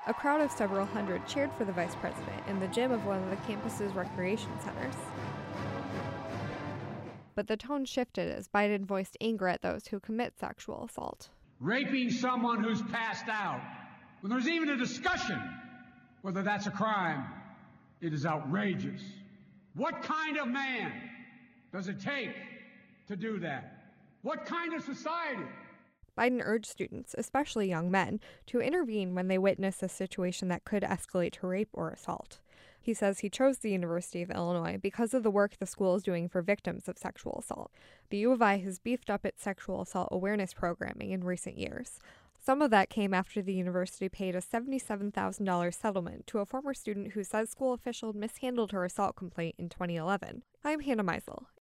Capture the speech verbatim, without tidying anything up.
A crowd of several hundred cheered for the vice president in the gym of one of the campus's recreation centers. But the tone shifted as Biden voiced anger at those who commit sexual assault. Raping someone who's passed out, when there's even a discussion whether that's a crime, it is outrageous. What kind of man does it take to do that? What kind of society? Biden urged students, especially young men, to intervene when they witness a situation that could escalate to rape or assault. He says he chose the University of Illinois because of the work the school is doing for victims of sexual assault. The U of I has beefed up its sexual assault awareness programming in recent years. Some of that came after the university paid a seventy-seven thousand dollars settlement to a former student who says school officials mishandled her assault complaint in twenty eleven. I'm Hannah Meisel,